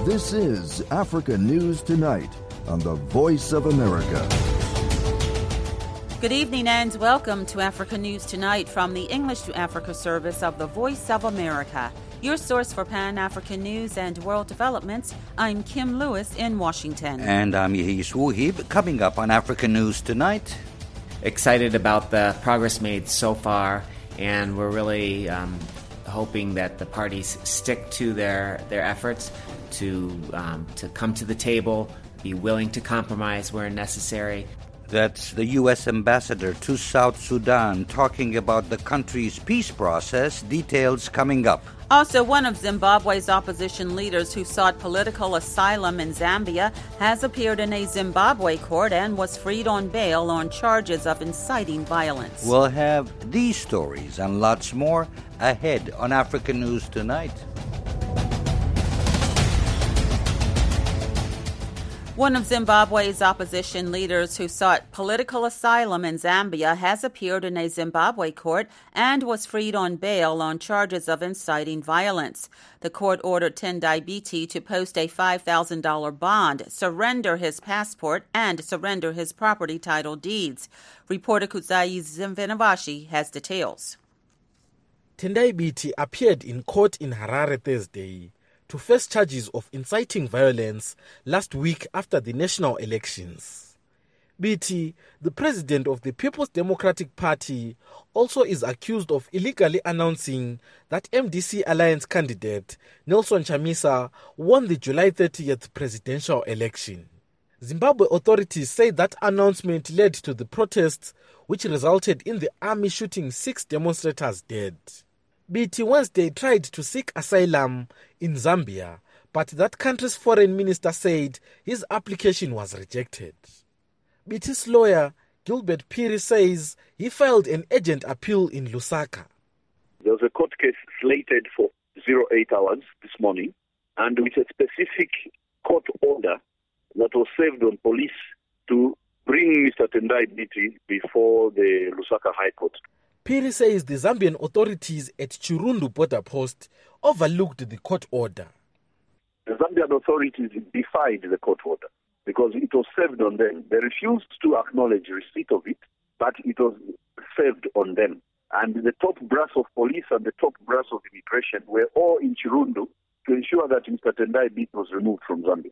This is Africa News Tonight on the Voice of America. Good evening and welcome to Africa News Tonight from the English to Africa service of the Voice of America. Your source for Pan-African news and world developments. I'm Kim Lewis in Washington. And I'm Yehis Wuhib. Coming up on Africa News Tonight. Excited about the progress made so far, and we're really hoping that the parties stick to their efforts to come to the table, be willing to compromise where necessary. That's the U.S. ambassador to South Sudan talking about the country's peace process. Details coming up. Also, one of Zimbabwe's opposition leaders who sought political asylum in Zambia has appeared in a Zimbabwe court and was freed on bail on charges of inciting violence. We'll have these stories and lots more ahead on Africa News Tonight. One of Zimbabwe's opposition leaders who sought political asylum in Zambia has appeared in a Zimbabwe court and was freed on bail on charges of inciting violence. The court ordered Tendai Biti to post a $5,000 bond, surrender his passport, and surrender his property title deeds. Reporter Kudzai Zimvenavashi has details. Tendai Biti appeared in court in Harare Thursday to face charges of inciting violence last week after the national elections. Biti, the president of the People's Democratic Party, also is accused of illegally announcing that MDC alliance candidate Nelson Chamisa won the July 30th presidential election. Zimbabwe authorities say that announcement led to the protests, which resulted in the army shooting 6 demonstrators dead. Biti Wednesday tried to seek asylum in Zambia, but that country's foreign minister said his application was rejected. Biti's lawyer, Gilbert Phiri, says he filed an urgent appeal in Lusaka. There was a court case slated for 08 hours this morning, and with a specific court order that was served on police to bring Mr. Tendai Biti before the Lusaka High Court. Phiri says the Zambian authorities at Chirundu border post overlooked the court order. The Zambian authorities defied the court order because it was served on them. They refused to acknowledge receipt of it, but it was served on them. And the top brass of police and the top brass of immigration were all in Chirundu to ensure that Mr. Tendai Biti was removed from Zambia.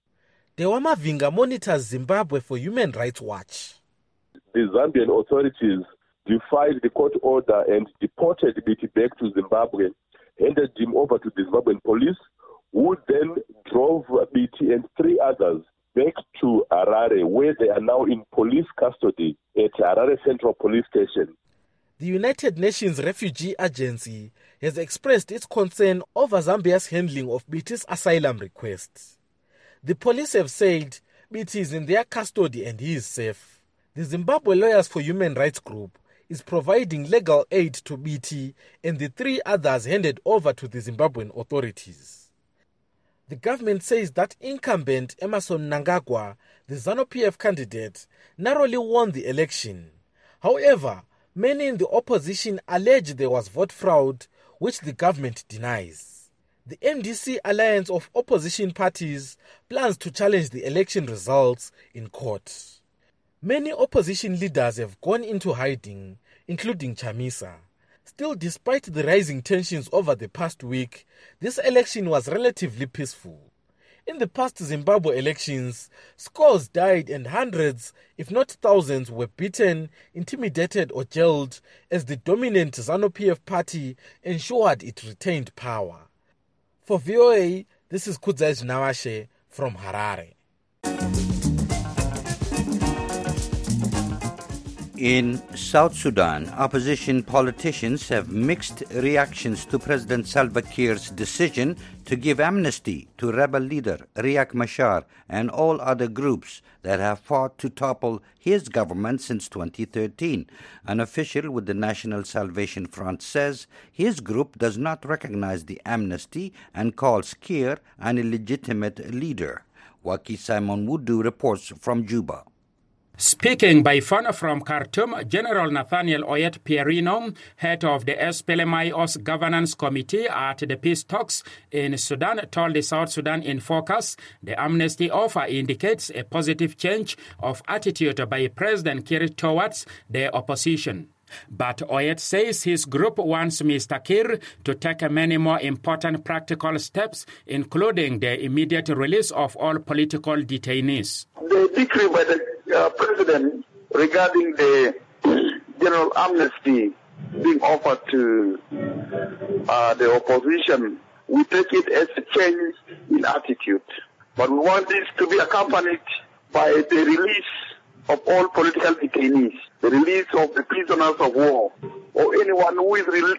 Dewar Mavinga monitors Zimbabwe for Human Rights Watch. The Zambian authorities defied the court order and deported Biti back to Zimbabwe, handed him over to the Zimbabwean police, who then drove Biti and 3 others back to Harare, where they are now in police custody at Harare Central Police Station. The United Nations Refugee Agency has expressed its concern over Zambia's handling of Biti's asylum requests. The police have said Biti is in their custody and he is safe. The Zimbabwe Lawyers for Human Rights group is providing legal aid to Biti and the 3 others handed over to the Zimbabwean authorities. The government says that incumbent Emmerson Mnangagwa, the ZANU-PF candidate, narrowly won the election. However, many in the opposition allege there was vote fraud, which the government denies. The MDC alliance of opposition parties plans to challenge the election results in court. Many opposition leaders have gone into hiding, including Chamisa. Still, despite the rising tensions over the past week, this election was relatively peaceful. In the past Zimbabwe elections, scores died and hundreds, if not thousands, were beaten, intimidated or jailed as the dominant ZANU-PF party ensured it retained power. For VOA, this is Kudzai Nawashe from Harare. In South Sudan, opposition politicians have mixed reactions to President Salva Kiir's decision to give amnesty to rebel leader Riek Machar and all other groups that have fought to topple his government since 2013. An official with the National Salvation Front says his group does not recognize the amnesty and calls Kiir an illegitimate leader. Waki Simon Wudu reports from Juba. Speaking by phone from Khartoum, General Nathaniel Oyet Pierino, head of the SPLMIO's Governance Committee at the peace talks in Sudan, told the South Sudan in Focus the amnesty offer indicates a positive change of attitude by President Kiir towards the opposition. But Oyet says his group wants Mr. Kiir to take many more important practical steps, including the immediate release of all political detainees. The decree by the President regarding the general amnesty being offered to the opposition, we take it as a change in attitude. But we want this to be accompanied by the release of all political detainees, the release of the prisoners of war, or anyone who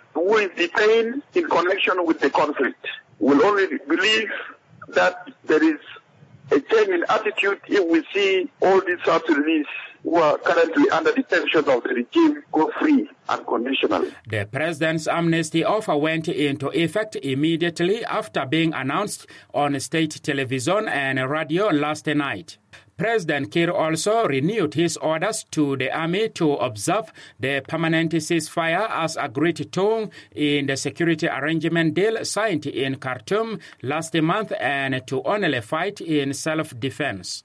is detained in connection with the conflict. We'll only believe that there is a change in attitude if we see all these South Sudanese who are currently under detention of the regime go free unconditionally. The president's amnesty offer went into effect immediately after being announced on state television and radio last night. President Kiir also renewed his orders to the army to observe the permanent ceasefire as agreed to in the security arrangement deal signed in Khartoum last month and to only fight in self-defense.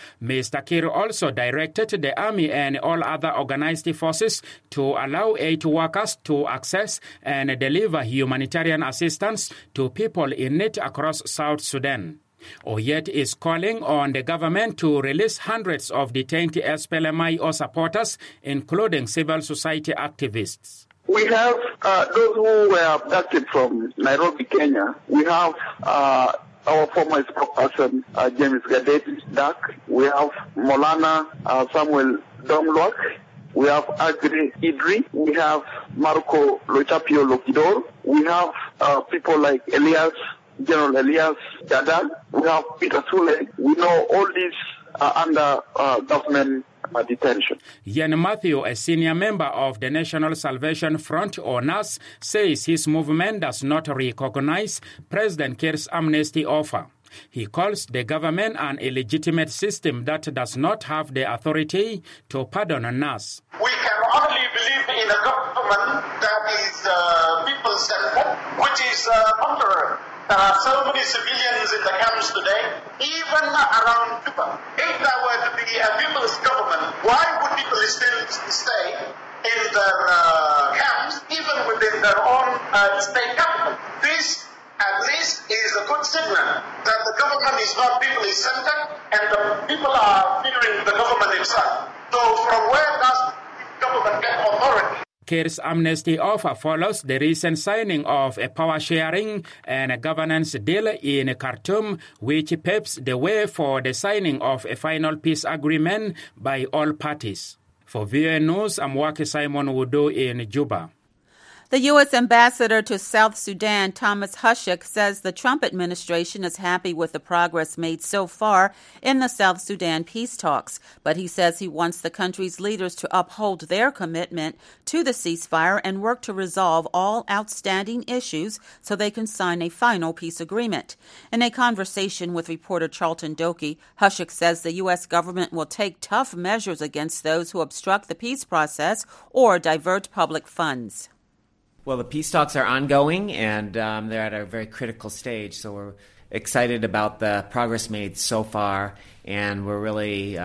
Mr. Kiir also directed the army and all other organized forces to allow aid workers to access and deliver humanitarian assistance to people in need across South Sudan. Oyet is calling on the government to release hundreds of detained SPLMIO supporters, including civil society activists. We have those who were abducted from Nairobi, Kenya. We have our former spokesperson, James Gadet Dak. We have Molana Samuel Domlok. We have Agri Idri. We have Marco Lochapio Lokidor. We have people like General Elias Dada. We have Peter Sule. We know all these are under government detention. Ian Matthew, a senior member of the National Salvation Front, or NAS, says his movement does not recognize President Kiir's amnesty offer. He calls the government an illegitimate system that does not have the authority to pardon NAS. We can only believe in a government that is people-centered, which is contrary. There are so many civilians in the camps today, even around Juba. If there were to be a people's government, why would people still stay in their camps, even within their own state capital? This, at least, is a good signal that the government is not people-centered and the people are fearing the government itself. So from where does the government get authority? Kiir's amnesty offer follows the recent signing of a power-sharing and a governance deal in Khartoum, which paves the way for the signing of a final peace agreement by all parties. For VOA News, I'm Waki Simon Wudu in Juba. The U.S. ambassador to South Sudan, Thomas Hushek, says the Trump administration is happy with the progress made so far in the South Sudan peace talks, but he says he wants the country's leaders to uphold their commitment to the ceasefire and work to resolve all outstanding issues so they can sign a final peace agreement. In a conversation with reporter Charlton Doki, Hushek says the U.S. government will take tough measures against those who obstruct the peace process or divert public funds. Well, the peace talks are ongoing, and they're at a very critical stage, so we're excited about the progress made so far, and we're really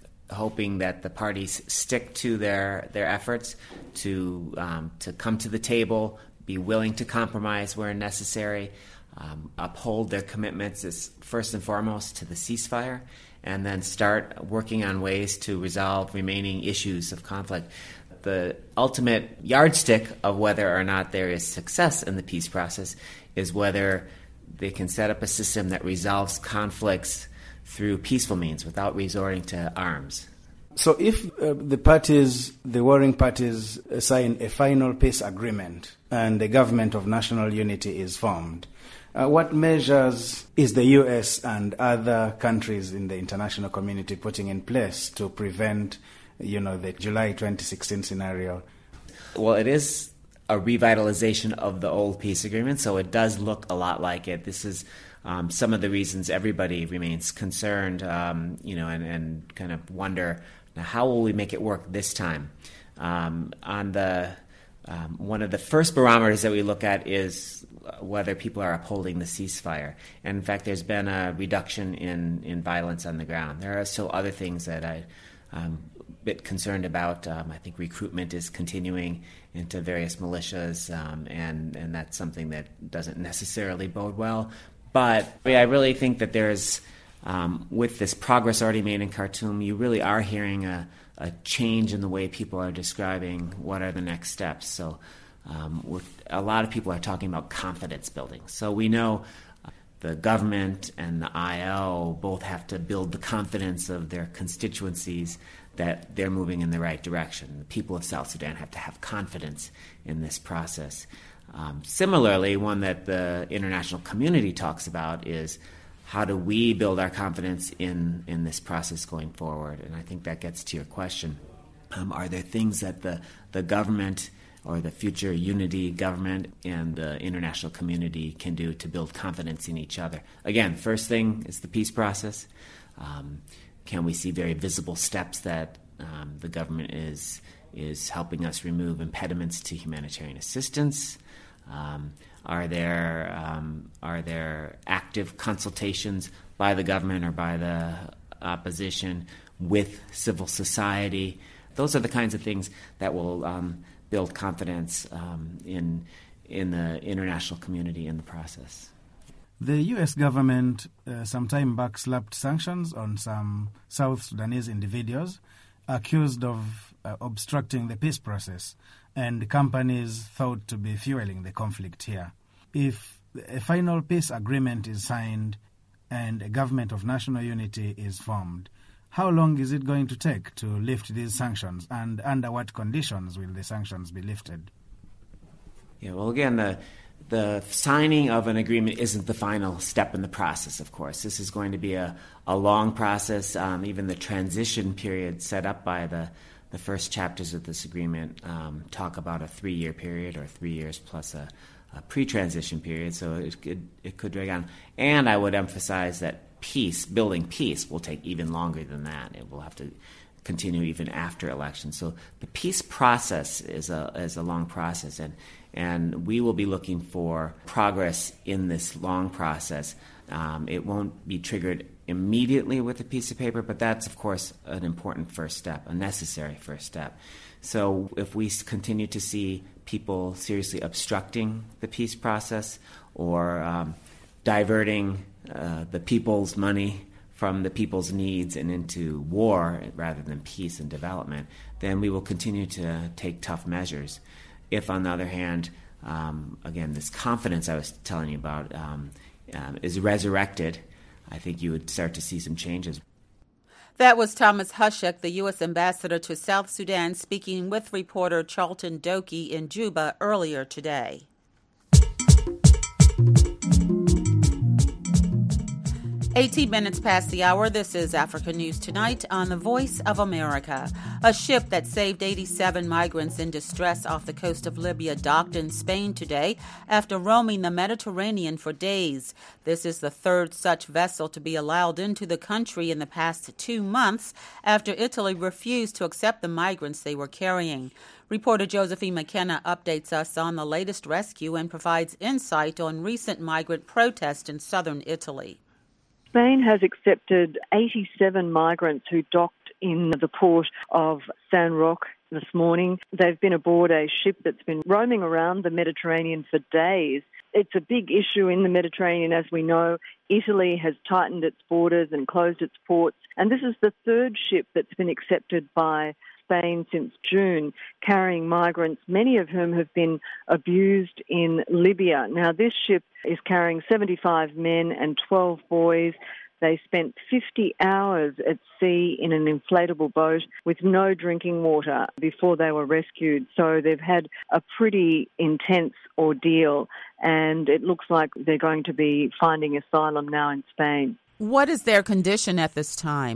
hoping that the parties stick to their efforts to come to the table, be willing to compromise where necessary, uphold their commitments as first and foremost to the ceasefire, and then start working on ways to resolve remaining issues of conflict. The ultimate yardstick of whether or not there is success in the peace process is whether they can set up a system that resolves conflicts through peaceful means without resorting to arms. So if the warring parties sign a final peace agreement and the government of national unity is formed, what measures is the U.S. and other countries in the international community putting in place to prevent the July 2016 scenario? Well, it is a revitalization of the old peace agreement, so it does look a lot like it. This is some of the reasons everybody remains concerned, and kind of wonder Now, how will we make it work this time? One of the first barometers that we look at is whether people are upholding the ceasefire. And in fact, there's been a reduction in violence on the ground. There are still other things that I'm a bit concerned about. I think recruitment is continuing into various militias, and that's something that doesn't necessarily bode well. But I really think that there's, with this progress already made in Khartoum, you really are hearing a change in the way people are describing what are the next steps. So a lot of people are talking about confidence building. So we know the government and the IO both have to build the confidence of their constituencies that they're moving in the right direction. The people of South Sudan have to have confidence in this process. Similarly, one that the international community talks about is how do we build our confidence in this process going forward? And I think that gets to your question. Are there things that the government or the future unity government and the international community can do to build confidence in each other? Again, first thing is the peace process. Can we see very visible steps that the government is helping us remove impediments to humanitarian assistance? Are there active consultations by the government or by the opposition with civil society? Those are the kinds of things that will build confidence in the international community in the process. The U.S. government some time back slapped sanctions on some South Sudanese individuals accused of obstructing the peace process, and companies thought to be fueling the conflict here. If a final peace agreement is signed and a government of national unity is formed, how long is it going to take to lift these sanctions, and under what conditions will the sanctions be lifted? Yeah, well, again, the signing of an agreement isn't the final step in the process, of course. This is going to be a long process. Even the transition period set up by the first chapters of this agreement talk about a 3-year period, or 3 years plus a pre-transition period, so it could drag on. And I would emphasize that building peace will take even longer than that. It will have to continue even after elections. So the peace process is a long process, and we will be looking for progress in this long process. It won't be triggered immediately with a piece of paper, but that's, of course, an important first step, a necessary first step. So if we continue to see people seriously obstructing the peace process or diverting the people's money from the people's needs and into war rather than peace and development, then we will continue to take tough measures. If, on the other hand, again, this confidence I was telling you about is resurrected, I think you would start to see some changes. That was Thomas Hushek, the U.S. ambassador to South Sudan, speaking with reporter Charlton Doki in Juba earlier today. 18 minutes past the hour. This is Africa News Tonight on the Voice of America. A ship that saved 87 migrants in distress off the coast of Libya docked in Spain today after roaming the Mediterranean for days. This is the third such vessel to be allowed into the country in the past 2 months after Italy refused to accept the migrants they were carrying. Reporter Josephine McKenna updates us on the latest rescue and provides insight on recent migrant protests in southern Italy. Spain has accepted 87 migrants who docked in the port of San Roque this morning. They've been aboard a ship that's been roaming around the Mediterranean for days. It's a big issue in the Mediterranean, as we know. Italy has tightened its borders and closed its ports, and this is the third ship that's been accepted by Spain since June, carrying migrants, many of whom have been abused in Libya. Now, this ship is carrying 75 men and 12 boys. They spent 50 hours at sea in an inflatable boat with no drinking water before they were rescued. So they've had a pretty intense ordeal, and it looks like they're going to be finding asylum now in Spain. What is their condition at this time?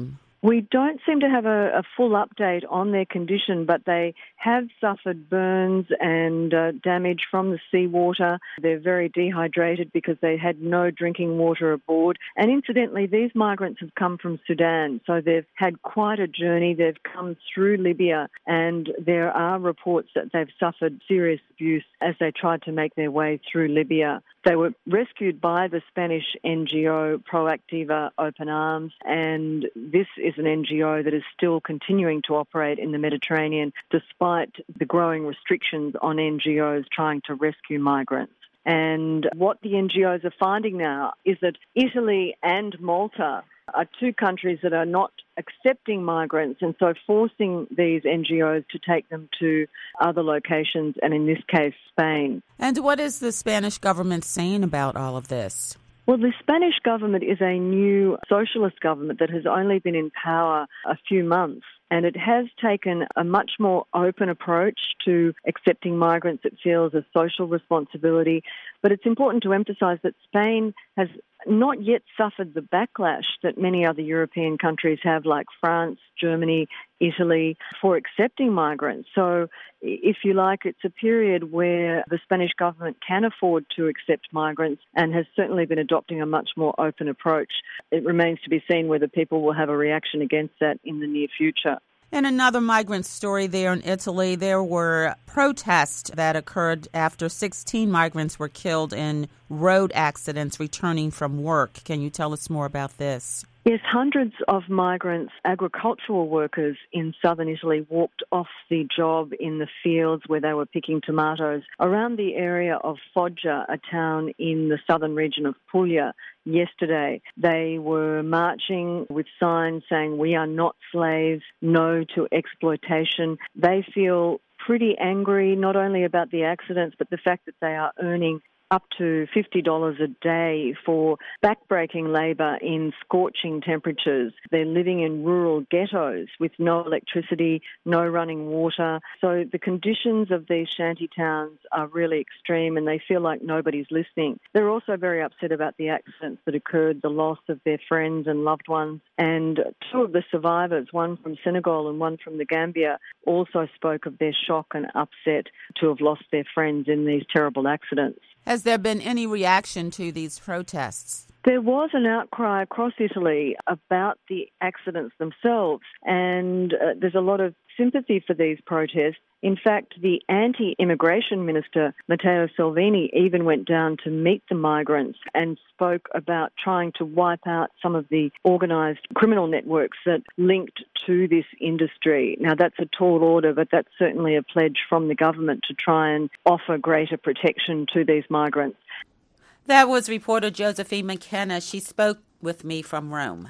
We don't seem to have a full update on their condition, but they have suffered burns and damage from the seawater. They're very dehydrated because they had no drinking water aboard. And incidentally, these migrants have come from Sudan, so they've had quite a journey. They've come through Libya, and there are reports that they've suffered serious abuse as they tried to make their way through Libya. They were rescued by the Spanish NGO Proactiva Open Arms, and this is an NGO that is still continuing to operate in the Mediterranean despite the growing restrictions on NGOs trying to rescue migrants. And what the NGOs are finding now is that Italy and Malta are two countries that are not accepting migrants, and so forcing these NGOs to take them to other locations, and in this case, Spain. And what is the Spanish government saying about all of this? Well, the Spanish government is a new socialist government that has only been in power a few months, and it has taken a much more open approach to accepting migrants. It feels a social responsibility. But it's important to emphasise that Spain has not yet suffered the backlash that many other European countries have, like France, Germany, Italy, for accepting migrants. So, if you like, it's a period where the Spanish government can afford to accept migrants and has certainly been adopting a much more open approach. It remains to be seen whether people will have a reaction against that in the near future. In another migrant story there in Italy, there were protests that occurred after 16 migrants were killed in road accidents returning from work. Can you tell us more about this? Yes, hundreds of migrants, agricultural workers in southern Italy, walked off the job in the fields where they were picking tomatoes around the area of Foggia, a town in the southern region of Puglia, yesterday. They were marching with signs saying, "We are not slaves, no to exploitation." They feel pretty angry, not only about the accidents, but the fact that they are earning up to $50 a day for backbreaking labour in scorching temperatures. They're living in rural ghettos with no electricity, no running water. So the conditions of these shanty towns are really extreme, and they feel like nobody's listening. They're also very upset about the accidents that occurred, the loss of their friends and loved ones. And two of the survivors, one from Senegal and one from the Gambia, also spoke of their shock and upset to have lost their friends in these terrible accidents. Has there been any reaction to these protests? There was an outcry across Italy about the accidents themselves, and there's a lot of sympathy for these protests. In fact, the anti-immigration minister, Matteo Salvini, even went down to meet the migrants and spoke about trying to wipe out some of the organised criminal networks that linked to this industry. Now, that's a tall order, but that's certainly a pledge from the government to try and offer greater protection to these migrants. That was reporter Josephine McKenna. She spoke with me from Rome.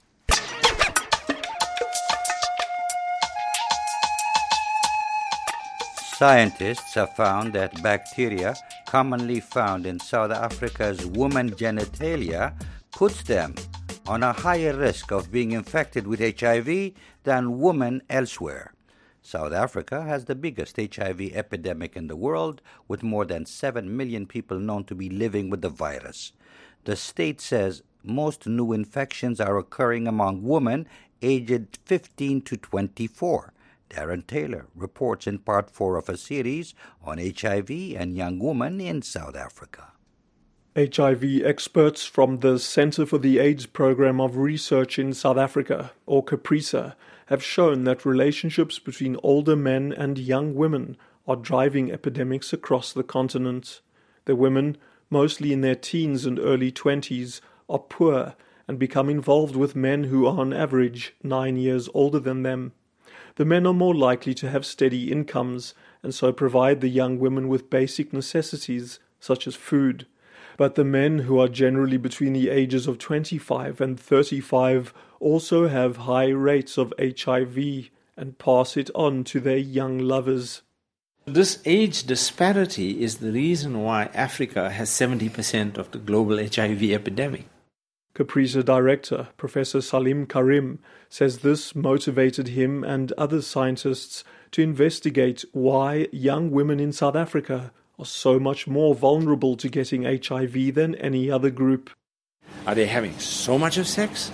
Scientists have found that bacteria commonly found in South Africa's woman genitalia puts them on a higher risk of being infected with HIV than women elsewhere. South Africa has the biggest HIV epidemic in the world, with more than 7 million people known to be living with the virus. The state says most new infections are occurring among women aged 15 to 24. Darren Taylor reports in part 4 of a series on HIV and young women in South Africa. HIV experts from the Centre for the AIDS Programme of Research in South Africa, or CAPRISA, have shown that relationships between older men and young women are driving epidemics across the continent. The women, mostly in their teens and early 20s, are poor and become involved with men who are on average 9 years older than them. The men are more likely to have steady incomes and so provide the young women with basic necessities such as food. But the men, who are generally between the ages of 25 and 35, also have high rates of HIV and pass it on to their young lovers. This age disparity is the reason why Africa has 70% of the global HIV epidemic. CAPRISA director, Professor Salim Karim, says this motivated him and other scientists to investigate why young women in South Africa are so much more vulnerable to getting HIV than any other group. Are they having so much of sex?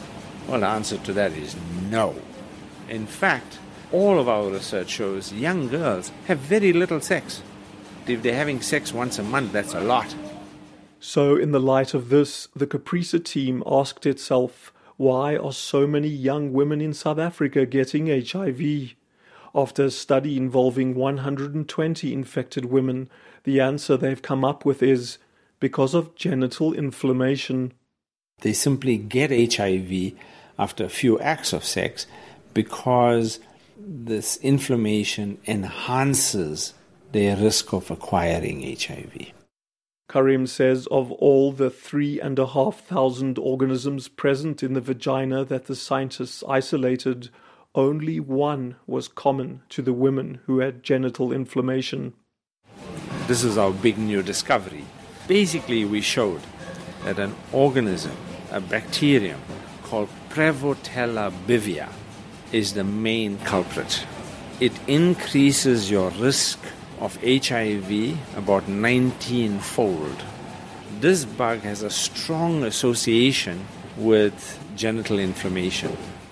Well, the answer to that is no. In fact, all of our research shows young girls have very little sex. If they're having sex once a month, that's a lot. So, in the light of this, the COPRISA team asked itself, why are so many young women in South Africa getting HIV? After a study involving 120 infected women, the answer they've come up with is because of genital inflammation. They simply get HIV after a few acts of sex because this inflammation enhances their risk of acquiring HIV. Karim says of all the 3,500 organisms present in the vagina that the scientists isolated, only one was common to the women who had genital inflammation. This is our big new discovery. Basically, we showed that an organism, a bacterium called Prevotella bivia, is the main culprit. It increases your risk of HIV about 19-fold. This bug has a strong association with genital inflammation.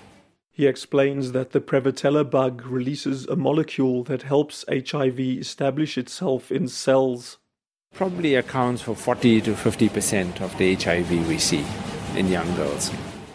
He explains that the Prevotella bug releases a molecule that helps HIV establish itself in cells. Probably accounts for 40 to 50% of the HIV we see in young girls.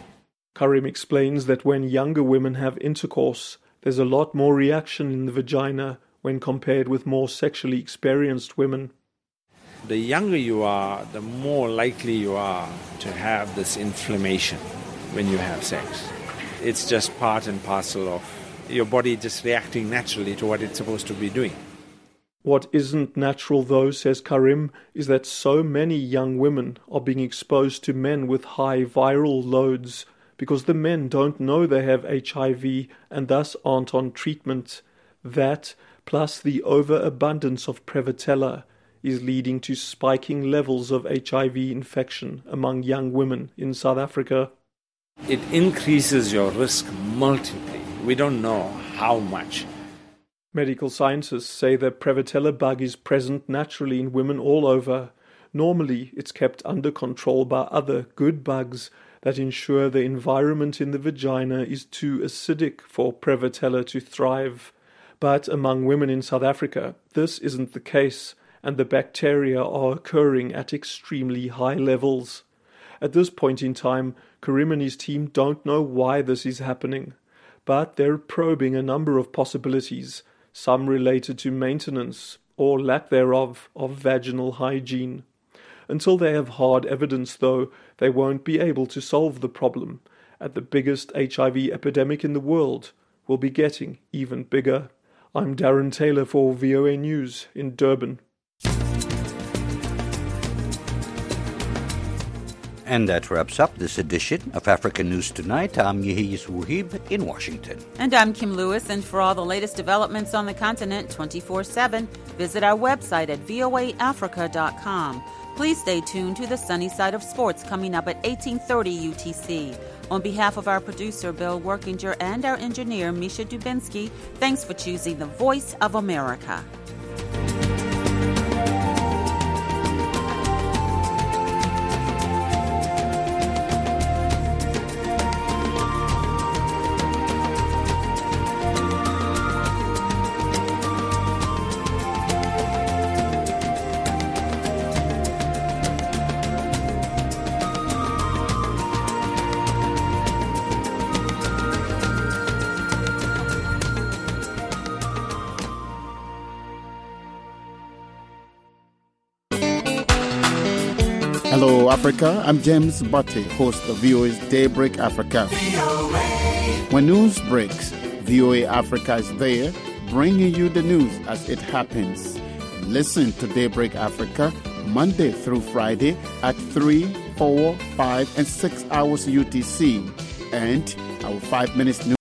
Karim explains that when younger women have intercourse, there's a lot more reaction in the vagina when compared with more sexually experienced women. The younger you are, the more likely you are to have this inflammation when you have sex. It's just part and parcel of your body just reacting naturally to what it's supposed to be doing. What isn't natural, though, says Karim, is that so many young women are being exposed to men with high viral loads because the men don't know they have HIV and thus aren't on treatment. That, plus the overabundance of Prevotella, is leading to spiking levels of HIV infection among young women in South Africa. It increases your risk multiply. We don't know how much. Medical scientists say the Prevotella bug is present naturally in women all over. Normally, it's kept under control by other good bugs that ensure the environment in the vagina is too acidic for Prevotella to thrive. But among women in South Africa, this isn't the case, and the bacteria are occurring at extremely high levels. At this point in time, Karim and his team don't know why this is happening, but they're probing a number of possibilities, some related to maintenance, or lack thereof, of vaginal hygiene. Until they have hard evidence, though, they won't be able to solve the problem, and the biggest HIV epidemic in the world will be getting even bigger. I'm Darren Taylor for VOA News in Durban. And that wraps up this edition of Africa News Tonight. I'm Yehiyas Wuhib in Washington. And I'm Kim Lewis. And for all the latest developments on the continent 24/7, visit our website at voaafrica.com. Please stay tuned to the Sunny Side of Sports coming up at 18:30 UTC. On behalf of our producer, Bill Workinger, and our engineer, Misha Dubinsky, thanks for choosing the Voice of America. Hello, Africa. I'm James Butte, host of VOA's Daybreak Africa. When news breaks, VOA Africa is there, bringing you the news as it happens. Listen to Daybreak Africa Monday through Friday at 3, 4, 5, and 6 hours UTC, and our 5 minutes news